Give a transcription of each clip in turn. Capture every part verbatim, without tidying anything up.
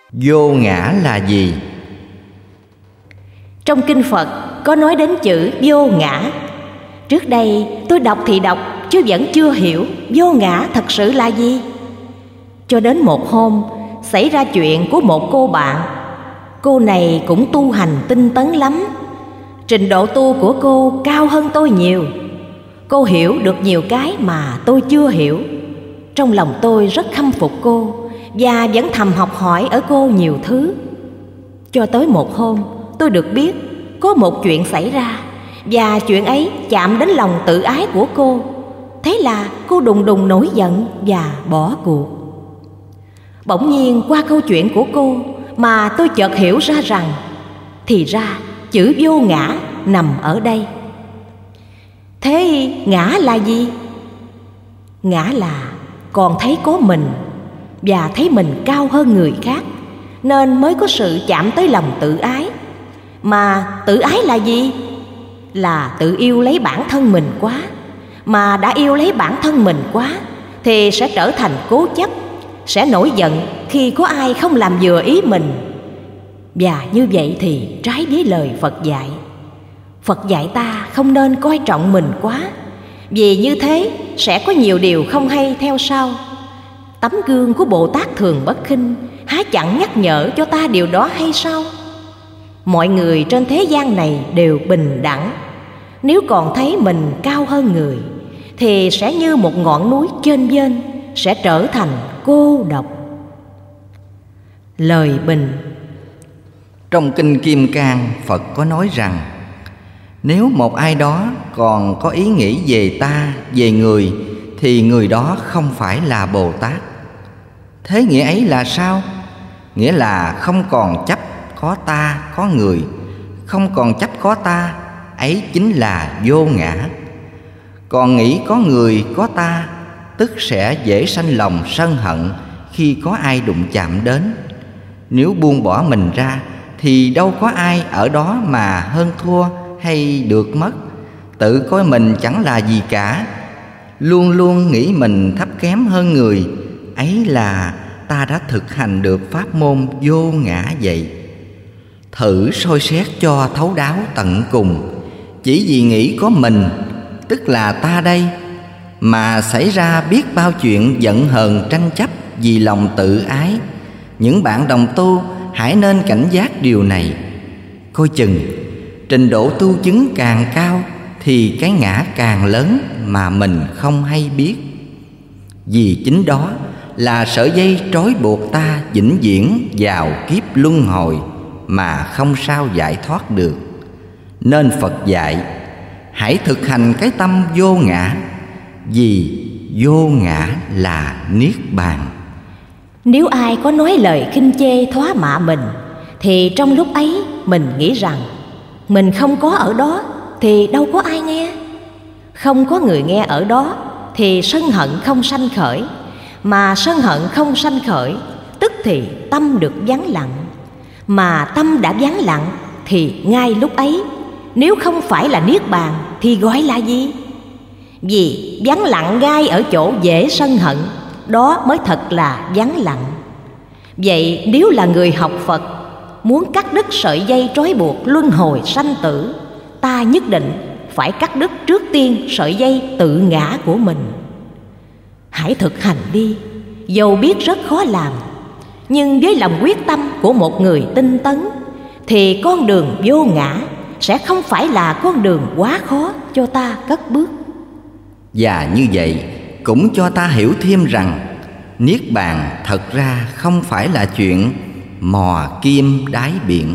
Vô ngã là gì? Trong kinh Phật có nói đến chữ vô ngã. Trước đây tôi đọc thì đọc chứ vẫn chưa hiểu vô ngã thật sự là gì. Cho đến một hôm xảy ra chuyện của một cô bạn. Cô này cũng tu hành tinh tấn lắm. Trình độ tu của cô cao hơn tôi nhiều. Cô hiểu được nhiều cái mà tôi chưa hiểu. Trong lòng tôi rất khâm phục cô và vẫn thầm học hỏi ở cô nhiều thứ. Cho tới một hôm tôi được biết có một chuyện xảy ra, và chuyện ấy chạm đến lòng tự ái của cô. Thế là cô đùng đùng nổi giận và bỏ cuộc. Bỗng nhiên qua câu chuyện của cô mà tôi chợt hiểu ra rằng thì ra chữ vô ngã nằm ở đây. Thế ngã là gì? Ngã là còn thấy có mình và thấy mình cao hơn người khác, nên mới có sự chạm tới lòng tự ái. Mà tự ái là gì? Là tự yêu lấy bản thân mình quá. Mà đã yêu lấy bản thân mình quá thì sẽ trở thành cố chấp, sẽ nổi giận khi có ai không làm vừa ý mình. Và như vậy thì trái với lời Phật dạy. Phật dạy ta không nên coi trọng mình quá, vì như thế sẽ có nhiều điều không hay theo sau. Tấm gương của Bồ Tát Thường Bất Khinh há chẳng nhắc nhở cho ta điều đó hay sao? Mọi người trên thế gian này đều bình đẳng. Nếu còn thấy mình cao hơn người thì sẽ như một ngọn núi chênh vênh, sẽ trở thành cô độc. Lời bình. Trong Kinh Kim Cang, Phật có nói rằng nếu một ai đó còn có ý nghĩ về ta, về người, thì người đó không phải là Bồ Tát. Thế nghĩa ấy là sao? Nghĩa là không còn chấp có ta, có người. Không còn chấp có ta, ấy chính là vô ngã. Còn nghĩ có người, có ta, tức sẽ dễ sanh lòng sân hận khi có ai đụng chạm đến. Nếu buông bỏ mình ra thì đâu có ai ở đó mà hơn thua hay được mất. Tự coi mình chẳng là gì cả, luôn luôn nghĩ mình thấp kém hơn người. Ấy là ta đã thực hành được pháp môn vô ngã vậy. Thử soi xét cho thấu đáo tận cùng. Chỉ vì nghĩ có mình, tức là ta đây, mà xảy ra biết bao chuyện giận hờn tranh chấp vì lòng tự ái. Những bạn đồng tu hãy nên cảnh giác điều này. Coi chừng trình độ tu chứng càng cao thì cái ngã càng lớn mà mình không hay biết. Vì chính đó là sợi dây trói buộc ta vĩnh viễn vào kiếp luân hồi mà không sao giải thoát được. Nên Phật dạy hãy thực hành cái tâm vô ngã, vì vô ngã là niết bàn. Nếu ai có nói lời khinh chê thóa mạ mình thì trong lúc ấy mình nghĩ rằng mình không có ở đó thì đâu có ai nghe. Không có người nghe ở đó thì sân hận không sanh khởi. Mà sân hận không sanh khởi, tức thì tâm được vắng lặng. Mà tâm đã vắng lặng thì ngay lúc ấy, nếu không phải là niết bàn thì gọi là gì? Vì vắng lặng ngay ở chỗ dễ sân hận, đó mới thật là vắng lặng. Vậy nếu là người học Phật, muốn cắt đứt sợi dây trói buộc luân hồi sanh tử, ta nhất định phải cắt đứt trước tiên sợi dây tự ngã của mình. Hãy thực hành đi, dầu biết rất khó làm, nhưng với lòng quyết tâm của một người tinh tấn thì con đường vô ngã sẽ không phải là con đường quá khó cho ta cất bước. Và như vậy cũng cho ta hiểu thêm rằng niết bàn thật ra không phải là chuyện mò kim đáy biển.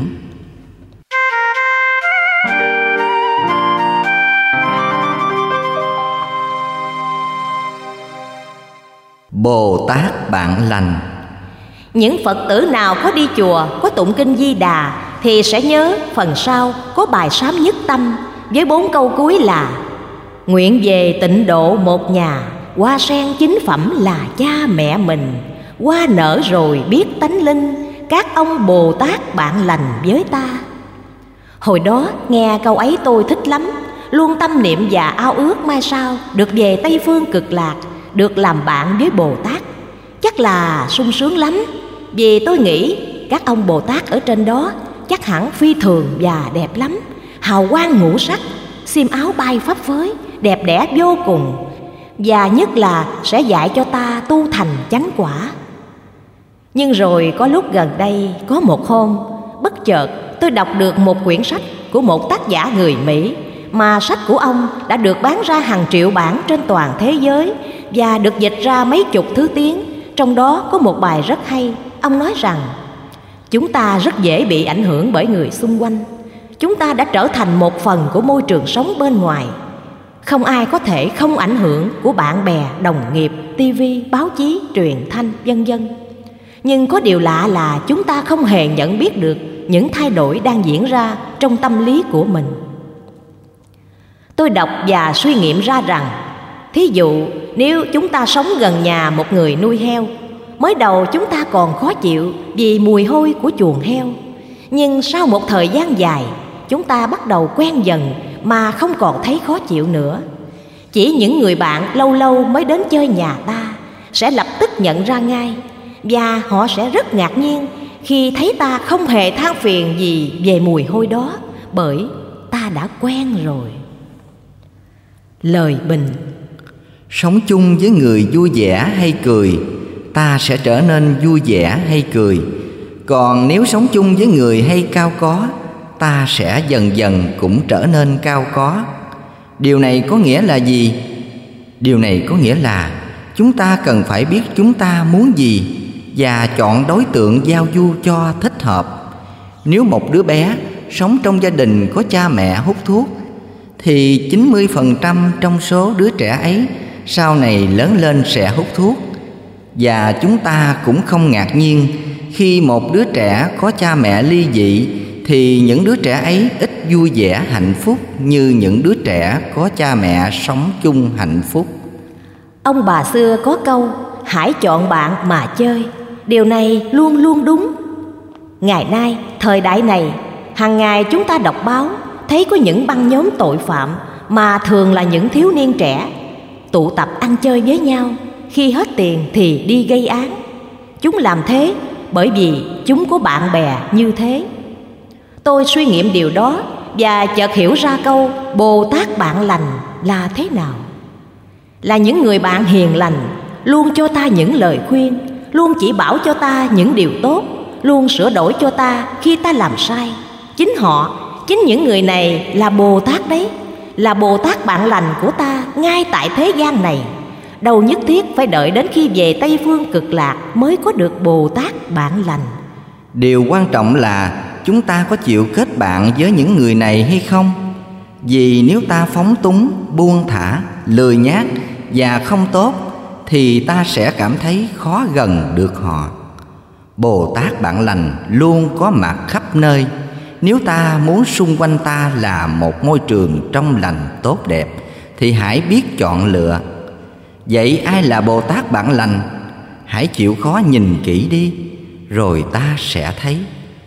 Bồ Tát bạn lành. Những Phật tử nào có đi chùa, có tụng kinh Di Đà thì sẽ nhớ phần sau có bài sám nhất tâm với bốn câu cuối là: nguyện về tịnh độ một nhà, hoa sen chính phẩm là cha mẹ mình, hoa nở rồi biết tánh linh, các ông Bồ Tát bạn lành với ta. Hồi đó nghe câu ấy tôi thích lắm, luôn tâm niệm và ao ước mai sau được về Tây Phương Cực Lạc, được làm bạn với Bồ Tát. Chắc là sung sướng lắm, vì tôi nghĩ các ông Bồ Tát ở trên đó chắc hẳn phi thường và đẹp lắm, hào quang ngũ sắc, xiêm áo bay phấp phới, đẹp đẽ vô cùng, và nhất là sẽ dạy cho ta tu thành chánh quả. Nhưng rồi có lúc gần đây, có một hôm, bất chợt tôi đọc được một quyển sách của một tác giả người Mỹ, mà sách của ông đã được bán ra hàng triệu bản trên toàn thế giới và được dịch ra mấy chục thứ tiếng. Trong đó có một bài rất hay. Ông nói rằng chúng ta rất dễ bị ảnh hưởng bởi người xung quanh. Chúng ta đã trở thành một phần của môi trường sống bên ngoài. Không ai có thể không ảnh hưởng của bạn bè, đồng nghiệp, tivi, báo chí, truyền thanh, vân vân. Nhưng có điều lạ là chúng ta không hề nhận biết được những thay đổi đang diễn ra trong tâm lý của mình. Tôi đọc và suy nghiệm ra rằng, thí dụ nếu chúng ta sống gần nhà một người nuôi heo, mới đầu chúng ta còn khó chịu vì mùi hôi của chuồng heo. Nhưng sau một thời gian dài, chúng ta bắt đầu quen dần mà không còn thấy khó chịu nữa. Chỉ những người bạn lâu lâu mới đến chơi nhà ta sẽ lập tức nhận ra ngay, và họ sẽ rất ngạc nhiên khi thấy ta không hề than phiền gì về mùi hôi đó, bởi ta đã quen rồi. Lời bình: sống chung với người vui vẻ hay cười, ta sẽ trở nên vui vẻ hay cười. Còn nếu sống chung với người hay cao có, ta sẽ dần dần cũng trở nên cao có. Điều này có nghĩa là gì? Điều này có nghĩa là chúng ta cần phải biết chúng ta muốn gì và chọn đối tượng giao du cho thích hợp. Nếu một đứa bé sống trong gia đình có cha mẹ hút thuốc, thì chín mươi phần trăm trong số đứa trẻ ấy sau này lớn lên sẽ hút thuốc. Và chúng ta cũng không ngạc nhiên khi một đứa trẻ có cha mẹ ly dị, thì những đứa trẻ ấy ít vui vẻ hạnh phúc như những đứa trẻ có cha mẹ sống chung hạnh phúc. Ông bà xưa có câu hãy chọn bạn mà chơi. Điều này luôn luôn đúng. Ngày nay, thời đại này, hàng ngày chúng ta đọc báo thấy có những băng nhóm tội phạm, mà thường là những thiếu niên trẻ, tụ tập ăn chơi với nhau, khi hết tiền thì đi gây án. Chúng làm thế bởi vì chúng có bạn bè như thế. Tôi suy nghiệm điều đó và chợt hiểu ra câu Bồ Tát bạn lành là thế nào. Là những người bạn hiền lành, luôn cho ta những lời khuyên, luôn chỉ bảo cho ta những điều tốt, luôn sửa đổi cho ta khi ta làm sai. Chính họ, chính những người này là Bồ Tát đấy, là Bồ Tát bạn lành của ta ngay tại thế gian này. Đâu nhất thiết phải đợi đến khi về Tây Phương Cực Lạc mới có được Bồ Tát bạn lành. Điều quan trọng là chúng ta có chịu kết bạn với những người này hay không? Vì nếu ta phóng túng, buông thả, lười nhác và không tốt, thì ta sẽ cảm thấy khó gần được họ. Bồ Tát bạn lành luôn có mặt khắp nơi. Nếu ta muốn xung quanh ta là một môi trường trong lành tốt đẹp, thì hãy biết chọn lựa. Vậy ai là Bồ Tát bạn lành? Hãy chịu khó nhìn kỹ đi, rồi ta sẽ thấy.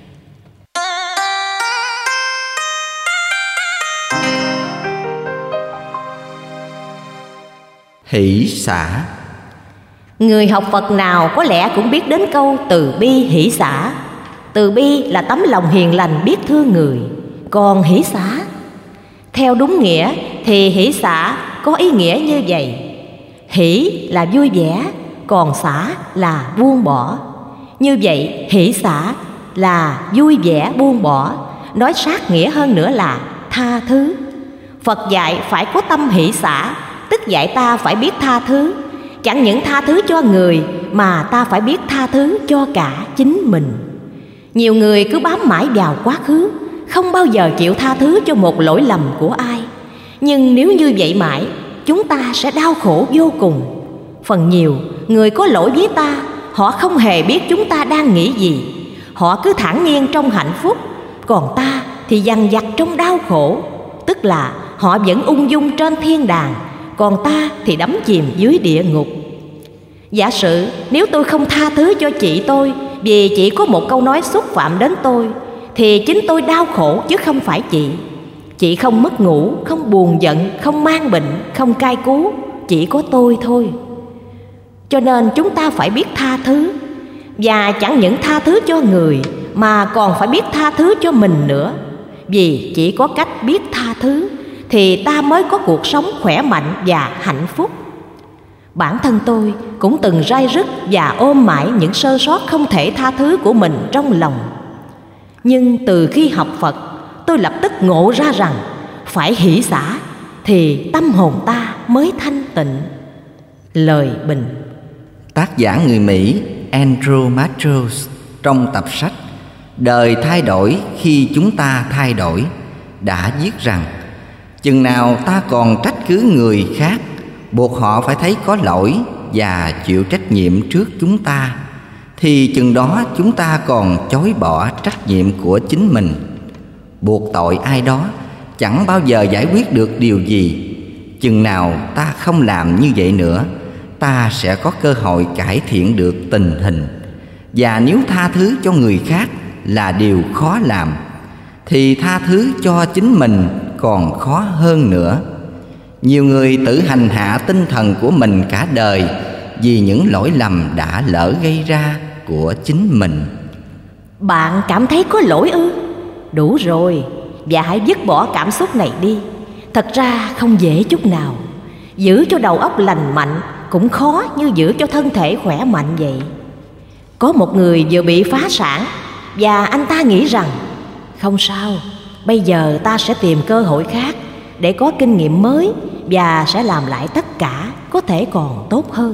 Hỷ xả. Người học Phật nào có lẽ cũng biết đến câu từ bi hỷ xả. Từ bi là tấm lòng hiền lành biết thương người. Còn hỷ xả, theo đúng nghĩa thì hỷ xả có ý nghĩa như vậy. Hỷ là vui vẻ, còn xả là buông bỏ. Như vậy hỷ xả là vui vẻ buông bỏ, nói sát nghĩa hơn nữa là tha thứ. Phật dạy phải có tâm hỷ xả, tức dạy ta phải biết tha thứ. Chẳng những tha thứ cho người mà ta phải biết tha thứ cho cả chính mình. Nhiều người cứ bám mãi vào quá khứ, không bao giờ chịu tha thứ cho một lỗi lầm của ai. Nhưng nếu như vậy mãi, chúng ta sẽ đau khổ vô cùng. Phần nhiều người có lỗi với ta, họ không hề biết chúng ta đang nghĩ gì. Họ cứ thản nhiên trong hạnh phúc, còn ta thì dằn vặt trong đau khổ. Tức là họ vẫn ung dung trên thiên đàng, còn ta thì đắm chìm dưới địa ngục. Giả sử nếu tôi không tha thứ cho chị tôi vì chỉ có một câu nói xúc phạm đến tôi, thì chính tôi đau khổ chứ không phải chị. Chị không mất ngủ, không buồn giận, không mang bệnh, không cai cú, chỉ có tôi thôi. Cho nên chúng ta phải biết tha thứ. và chẳng những tha thứ cho người mà còn phải biết tha thứ cho mình nữa. Vì chỉ có cách biết tha thứ thì ta mới có cuộc sống khỏe mạnh và hạnh phúc. Bản thân tôi cũng từng rai rứt và ôm mãi những sơ sót không thể tha thứ của mình trong lòng. Nhưng từ khi học Phật, tôi lập tức ngộ ra rằng phải hỷ xả thì tâm hồn ta mới thanh tịnh. Lời bình. Tác giả người Mỹ Andrew Matthews trong tập sách Đời thay đổi khi chúng ta thay đổi đã viết rằng chừng nào ta còn trách cứ người khác, buộc họ phải thấy có lỗi và chịu trách nhiệm trước chúng ta, thì chừng đó chúng ta còn chối bỏ trách nhiệm của chính mình. Buộc tội ai đó chẳng bao giờ giải quyết được điều gì. Chừng nào ta không làm như vậy nữa, ta sẽ có cơ hội cải thiện được tình hình. Và nếu tha thứ cho người khác là điều khó làm, thì tha thứ cho chính mình còn khó hơn nữa. Nhiều người tự hành hạ tinh thần của mình cả đời vì những lỗi lầm đã lỡ gây ra của chính mình. Bạn cảm thấy có lỗi ư? Đủ rồi, và hãy dứt bỏ cảm xúc này đi. Thật ra không dễ chút nào. Giữ cho đầu óc lành mạnh cũng khó như giữ cho thân thể khỏe mạnh vậy. Có một người vừa bị phá sản, và anh ta nghĩ rằng không sao, bây giờ ta sẽ tìm cơ hội khác để có kinh nghiệm mới và sẽ làm lại tất cả, có thể còn tốt hơn.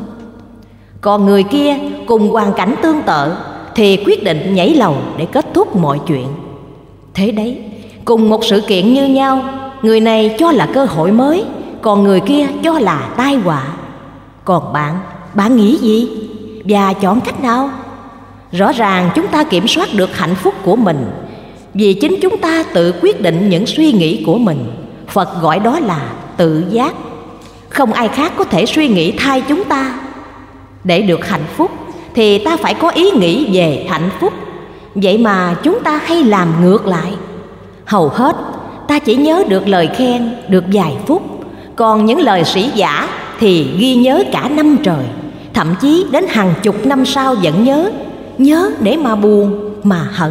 Còn người kia cùng hoàn cảnh tương tự thì quyết định nhảy lầu để kết thúc mọi chuyện. Thế đấy, cùng một sự kiện như nhau, người này cho là cơ hội mới, còn người kia cho là tai họa. Còn bạn, bạn nghĩ gì? Và chọn cách nào? Rõ ràng chúng ta kiểm soát được hạnh phúc của mình vì chính chúng ta tự quyết định những suy nghĩ của mình. Phật gọi đó là tự giác. Không ai khác có thể suy nghĩ thay chúng ta. Để được hạnh phúc thì ta phải có ý nghĩ về hạnh phúc. Vậy mà chúng ta hay làm ngược lại. Hầu hết ta chỉ nhớ được lời khen được vài phút, còn những lời sĩ giả thì ghi nhớ cả năm trời, thậm chí đến hàng chục năm sau vẫn nhớ. Nhớ để mà buồn, mà hận.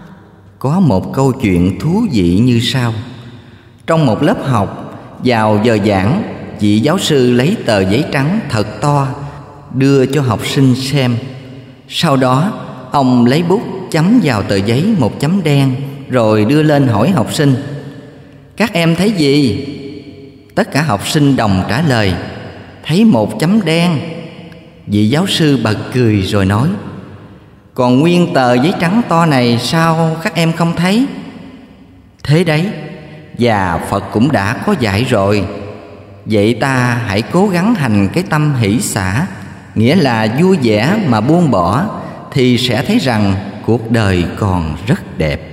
Có một câu chuyện thú vị như sau. Trong một lớp học, vào giờ giảng, vị giáo sư lấy tờ giấy trắng thật to đưa cho học sinh xem. Sau đó, ông lấy bút chấm vào tờ giấy một chấm đen, rồi đưa lên hỏi học sinh: các em thấy gì? Tất cả học sinh đồng trả lời: thấy một chấm đen. Vị giáo sư bật cười rồi nói: còn nguyên tờ giấy trắng to này sao các em không thấy? Thế đấy, và Phật cũng đã có dạy rồi. Vậy ta hãy cố gắng hành cái tâm hỷ xả, nghĩa là vui vẻ mà buông bỏ, thì sẽ thấy rằng cuộc đời còn rất đẹp.